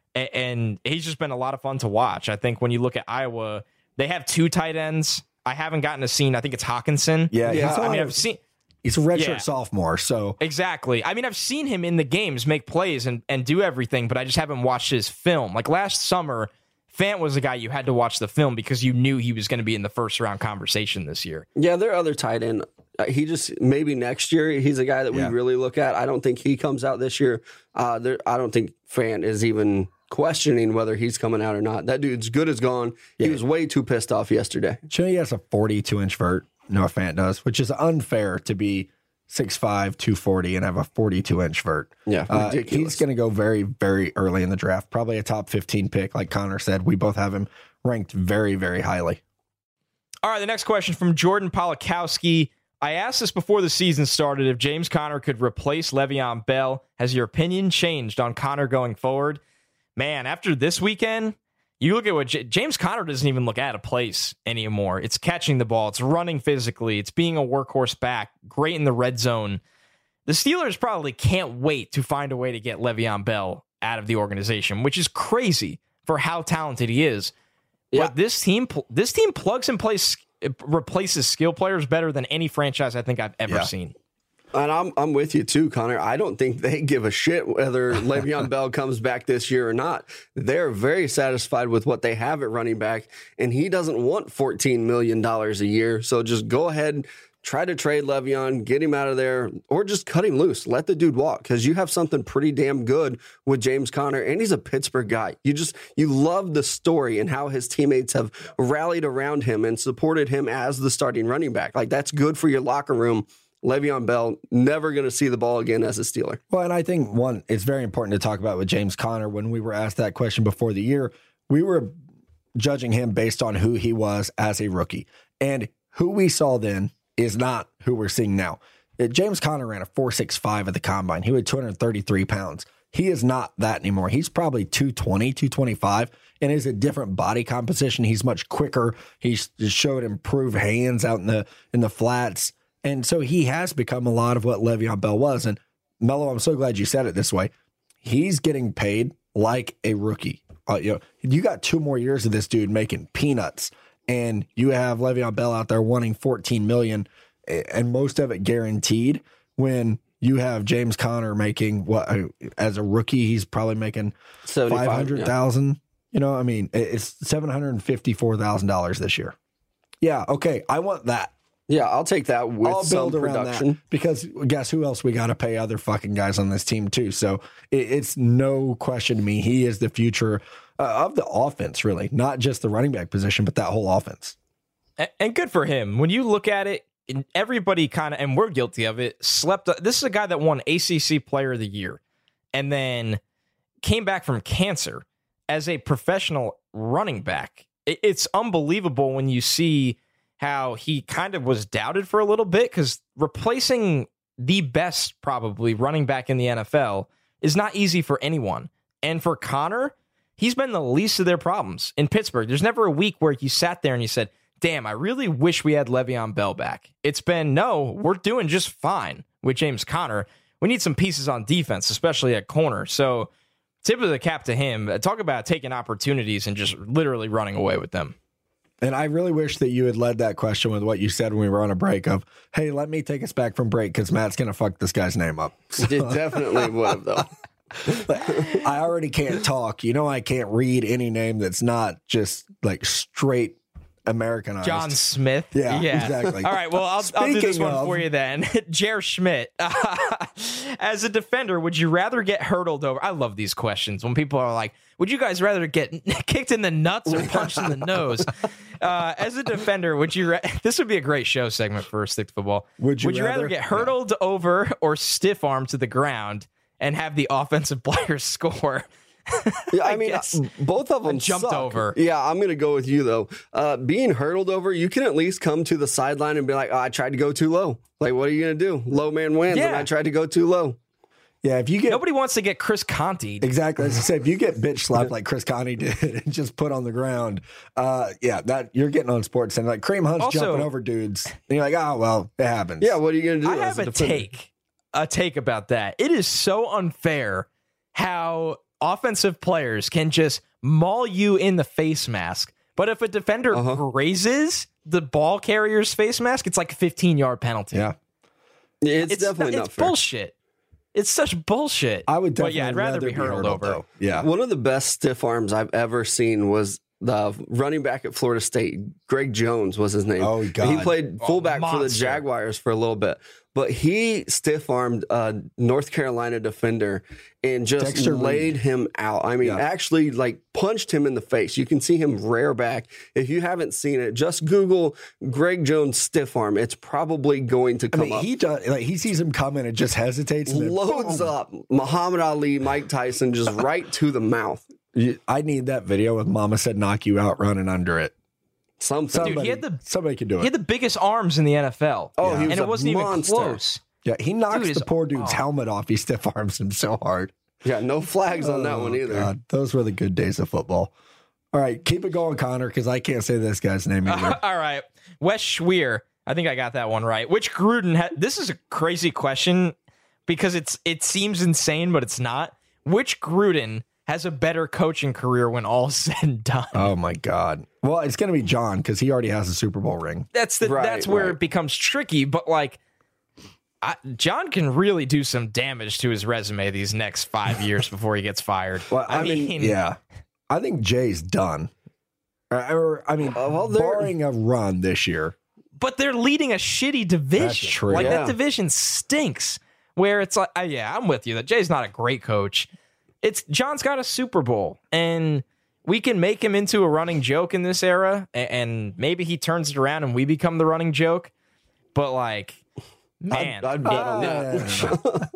and he's just been a lot of fun to watch. I think when you look at Iowa, they have two tight ends. I haven't gotten a scene. I think it's Hawkinson. Yeah. yeah. I mean, I've seen. He's a redshirt yeah. sophomore, so exactly. I mean, I've seen him in the games make plays and, and do everything, but I just haven't watched his film. Like last summer, Fant was a guy you had to watch the film because you knew he was going to be in the first round conversation this year. Yeah, there are other tight end. Uh, he just maybe next year he's a guy that yeah. we really look at. I don't think he comes out this year. Uh, there, I don't think Fant is even questioning whether he's coming out or not. That dude's good as gone. Yeah. He was way too pissed off yesterday. Sure, he has a forty-two inch vert. Noah Fant does, which is unfair to be six five, two forty and have a forty-two inch vert. Yeah, uh, he's going to go very, very early in the draft. Probably a top fifteen pick, like Connor said. We both have him ranked very, very highly. All right, the next question from Jordan Polakowski. I asked this before the season started if James Conner could replace Le'Veon Bell. Has your opinion changed on Conner going forward? Man, after this weekend, you look at what J- James Conner doesn't even look out of place anymore. It's catching the ball. It's running physically. It's being a workhorse back. Great in the red zone. The Steelers probably can't wait to find a way to get Le'Veon Bell out of the organization, which is crazy for how talented he is. Yeah. But this team, this team plugs and plays, replaces skill players better than any franchise I think I've ever yeah. seen. And I'm I'm with you too, Connor. I don't think they give a shit whether Le'Veon Bell comes back this year or not. They're very satisfied with what they have at running back, and he doesn't want fourteen million dollars a year. So just go ahead, try to trade Le'Veon, get him out of there, or just cut him loose. Let the dude walk, because you have something pretty damn good with James Conner, and he's a Pittsburgh guy. You just you love the story and how his teammates have rallied around him and supported him as the starting running back. Like, that's good for your locker room. Le'Veon Bell, never going to see the ball again as a Steeler. Well, and I think, one, it's very important to talk about with James Conner. When we were asked that question before the year, we were judging him based on who he was as a rookie. And who we saw then is not who we're seeing now. Uh, James Conner ran a four six five at the combine. He weighed two hundred thirty-three pounds. He is not that anymore. He's probably two twenty, two twenty-five, and is a different body composition. He's much quicker. He's just showed improved hands out in the in the flats. And so he has become a lot of what Le'Veon Bell was. And Mello, I'm so glad you said it this way. He's getting paid like a rookie. Uh, you know, you got two more years of this dude making peanuts, and you have Le'Veon Bell out there wanting fourteen million dollars, and most of it guaranteed. When you have James Conner making what, as a rookie, he's probably making five hundred thousand dollars. Yeah. You know, I mean, it's seven hundred fifty-four thousand dollars this year. Yeah, okay, I want that. Yeah, I'll take that with I'll some build around production. That, because guess who else we got to pay other fucking guys on this team too. So it, it's no question to me. He is the future uh, of the offense, really, not just the running back position, but that whole offense. And, and good for him. When you look at it, everybody kind of, and we're guilty of it, slept. This is a guy that won A C C Player of the Year and then came back from cancer as a professional running back. It, it's unbelievable when you see how he kind of was doubted for a little bit, because replacing the best probably running back in the N F L is not easy for anyone. And for Conner, he's been the least of their problems in Pittsburgh. There's never a week where you sat there and you said, damn, I really wish we had Le'Veon Bell back. It's been, no, we're doing just fine with James Conner. We need some pieces on defense, especially at corner. So tip of the cap to him. Talk about taking opportunities and just literally running away with them. And I really wish that you had led that question with what you said when we were on a break of, hey, let me take us back from break because Matt's going to fuck this guy's name up. So, It definitely would have, though. I already can't talk. You know, I can't read any name that's not just like straight Americanized. John Smith. Yeah, exactly. All right, well, I'll, I'll do this one of, for you then. Jer Schmidt. As a defender, would you rather get hurdled over? I love these questions when people are like, would you guys rather get kicked in the nuts or punched in the nose? Uh, as a defender, would you? Ra- this would be a great show segment for Stick to Football. Would you, would you rather, rather get hurdled yeah. over or stiff armed to the ground and have the offensive player score? Yeah, I, I mean, both of them jumped suck. over. Yeah, I'm going to go with you, though. Uh, being hurdled over, you can at least come to the sideline and be like, oh, I tried to go too low. Like, what are you going to do? Low man wins, yeah. and I tried to go too low. Yeah, if you get nobody wants to get Chris Conte. Exactly. As I said, if you get bitch slapped like Chris Conte did and just put on the ground, uh, yeah, that you're getting on sports and like Kareem Hunt's also, jumping over dudes, and you're like, oh well, it happens. Yeah, what are you going to do? I have a take, a take about that. It is so unfair how offensive players can just maul you in the face mask, but if a defender uh-huh. grazes the ball carrier's face mask, it's like a fifteen yard penalty. Yeah, it's, it's definitely it's not fair. bullshit. It's such bullshit. I would definitely but yeah, I'd rather, rather be hurled, be hurled over. Though. Yeah. One of the best stiff arms I've ever seen was the running back at Florida State. Greg Jones was his name. Oh, God. He played fullback oh, for the Jaguars for a little bit. But he stiff-armed a North Carolina defender and just Dexter laid Reed. him out. I mean, yeah. actually, like, punched him in the face. You can see him rear back. If you haven't seen it, just Google Greg Jones stiff arm. It's probably going to come I mean, up. He does, like, he sees him coming and just hesitates. And Loads boom. up. Muhammad Ali, Mike Tyson, just right to the mouth. I need that video with Mama Said Knock You Out running under it. Something. Somebody, Dude, he had the, somebody could do it. He had the biggest arms in the N F L. Oh, yeah. he was and a it wasn't monster. even close. Yeah, he knocks Dude, the poor dude's oh. helmet off. He stiff arms him so hard. Yeah, no flags on that Oh, one either. God. Those were the good days of football. All right, keep it going, Connor, because I can't say this guy's name either. Uh, all right. Wes Schweer. I think I got that one right. Which Gruden ha- this is a crazy question because it's it seems insane, but it's not. Which Gruden has a better coaching career when all's said and done? Oh my God. Well, it's going to be John because he already has a Super Bowl ring. That's the Right, that's where right. it becomes tricky, but like I, John can really do some damage to his resume these next five years before he gets fired. Well, I, I mean, mean, yeah, I think Jay's done. Or, or I mean, Uh, well, they're- barring a run this year. but they're leading a shitty division. That's true. Like Yeah. that division stinks. Where it's like, uh, yeah, I'm with you that Jay's not a great coach. It's John's got a Super Bowl, and we can make him into a running joke in this era, and, and maybe he turns it around and we become the running joke. But like, man, I'd, I'd bet on that.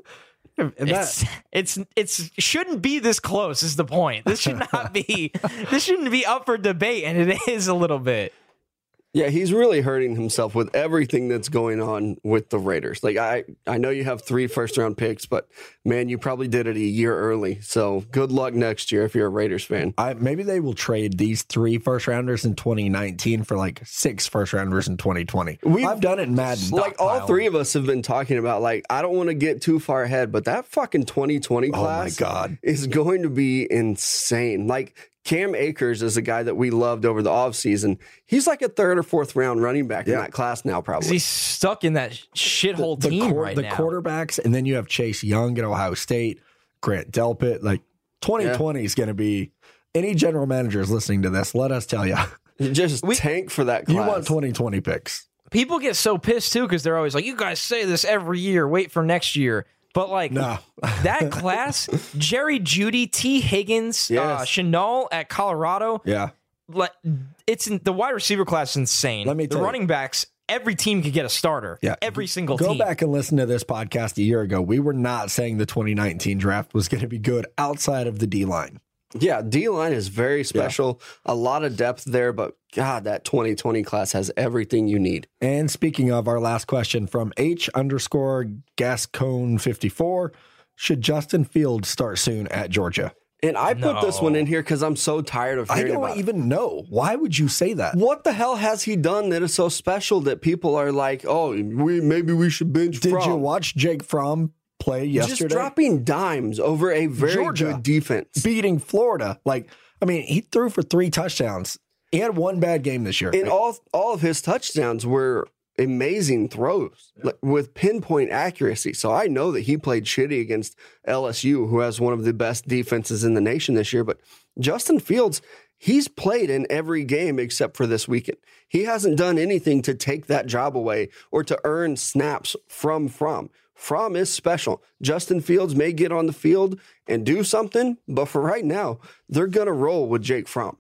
it's it's it's shouldn't be this close. Is the point? This should not be. This shouldn't be up for debate, and it is a little bit. Yeah, he's really hurting himself with everything that's going on with the Raiders. Like, I, I know you have three first round picks, but man, you probably did it a year early. So good luck next year if you're a Raiders fan. I, maybe they will trade these three first rounders in twenty nineteen for like six first rounders in twenty twenty. We've- I've done it in Madden. Like all three of us have been talking about, like, I don't want to get too far ahead, but that fucking twenty twenty Oh my class God. is going to be insane. Like, Cam Akers is a guy that we loved over the offseason. He's like a third or fourth round running back in Yeah. that class now, probably. He's stuck in that shithole the, team quar- right the now. quarterbacks, and then you have Chase Young at Ohio State, Grant Delpit. Like twenty twenty is going to be. Any general managers listening to this, let us tell you, You just tank for that class. you want twenty twenty picks. People get so pissed too because they're always like, "You guys say this every year. Wait for next year." But like No. that class, Jerry Jeudy, T. Higgins, uh, Yes. Chanel at Colorado. Yeah. Like it's in, the wide receiver class is insane. Let me the tell you. running backs. Every team could get a starter. Yeah. every single Go team. back and listen to this podcast a year ago. We were not saying the twenty nineteen draft was going to be good outside of the D line. Yeah, D-line is very special. A lot of depth there, but God, that twenty twenty class has everything you need. And speaking of, our last question from H underscore Gascone fifty-four. Should Justin Fields start soon at Georgia? And I put this one No. in here because I'm so tired of I hearing don't about it. even know. Why would you say that? What the hell has he done that is so special that people are like, oh, we maybe we should bench Did Fromm? you watch Jake Fromm play yesterday? Just dropping dimes over a very Georgia. good defense. Beating Florida. Like, I mean, he threw for three touchdowns. He had one bad game this year. And all all of his touchdowns were amazing throws like, with pinpoint accuracy. So I know that he played shitty against L S U, who has one of the best defenses in the nation this year. But Justin Fields, he's played in every game except for this weekend. He hasn't done anything to take that job away or to earn snaps from Fromm. Fromm is special. Justin Fields may get on the field and do something, but for right now, they're going to roll with Jake Fromm.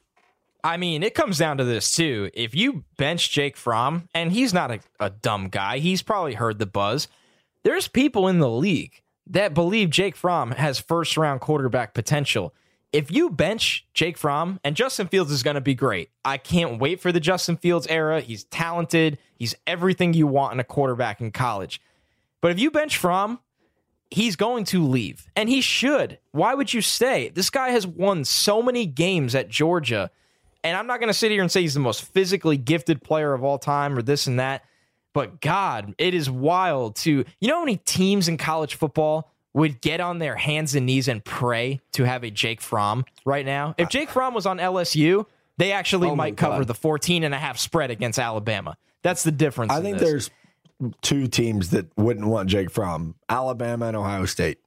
I mean, it comes down to this too. If you bench Jake Fromm, and he's not a, a dumb guy, he's probably heard the buzz. There's people in the league that believe Jake Fromm has first round quarterback potential. If you bench Jake Fromm, and Justin Fields is going to be great. I can't wait for the Justin Fields era. He's talented. He's everything you want in a quarterback in college. But if you bench Fromm, he's going to leave, and he should. Why would you stay? This guy has won so many games at Georgia. And I'm not going to sit here and say he's the most physically gifted player of all time or this and that. But God, it is wild to, you know how many teams in college football would get on their hands and knees and pray to have a Jake Fromm right now? If Jake Fromm was on L S U, they actually Oh my might cover God. the fourteen and a half spread against Alabama. That's the difference. I in think this. there's two teams that wouldn't want Jake Fromm, Alabama and Ohio State.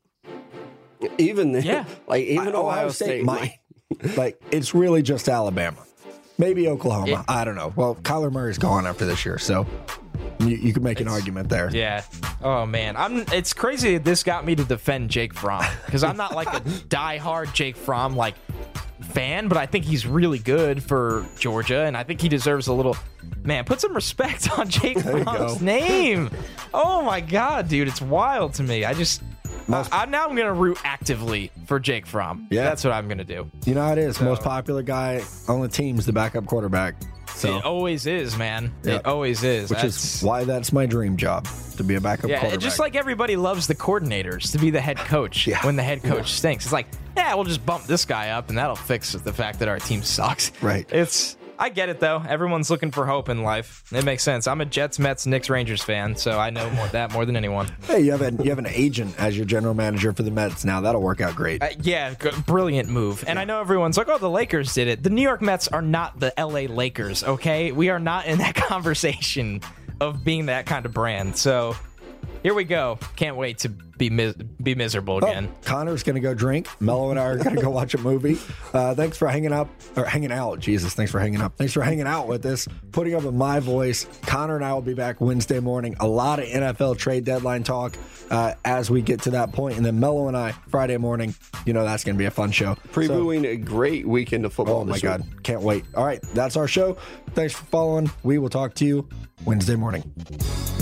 Even then, Yeah. like even I- Ohio, State, might. Like, it's really just Alabama. Maybe Oklahoma. Yeah. I don't know. Well, Kyler Murray's gone after this year, so you, you can make an argument there. Yeah. Oh man, I'm. It's crazy that this got me to defend Jake Fromm because I'm not like a diehard Jake Fromm like fan, but I think he's really good for Georgia, and I think he deserves a little. Man, put some respect on Jake you Fromm's go. name. Oh my God, dude, it's wild to me. I just. I, I, now I'm gonna root actively for Jake Fromm. Yeah. That's what I'm gonna do. You know how it is. Most popular guy on the team is the backup quarterback. So, It always is, man. Yeah. It always is. which That's- is why that's my dream job, to be a backup Yeah, quarterback. just like everybody loves the coordinators to be the head coach Yeah. when the head coach stinks. It's like, yeah, we'll just bump this guy up and that'll fix the fact that our team sucks. Right. It's I get it though. Everyone's looking for hope in life. It makes sense. I'm a Jets, Mets, Knicks, Rangers fan, so I know more that more than anyone. Hey, you have an you have an agent as your general manager for the Mets now. That'll work out great. Uh, yeah, g- brilliant move. And I know everyone's like, "Oh, the Lakers did it." The New York Mets are not the L A Lakers, okay? We are not in that conversation of being that kind of brand. So here we go. Can't wait to be mis- be miserable again. Oh, Connor's going to go drink. Mello and I are going to go watch a movie. Uh, thanks for hanging up or hanging out. Jesus, thanks for hanging up. Thanks for hanging out with us, putting up with my voice. Connor and I will be back Wednesday morning. A lot of N F L trade deadline talk uh, as we get to that point. And then Mello and I, Friday morning, you know, that's going to be a fun show. Previewing so, a great weekend of football. Oh, my this God. week. Can't wait. All right. That's our show. Thanks for following. We will talk to you Wednesday morning.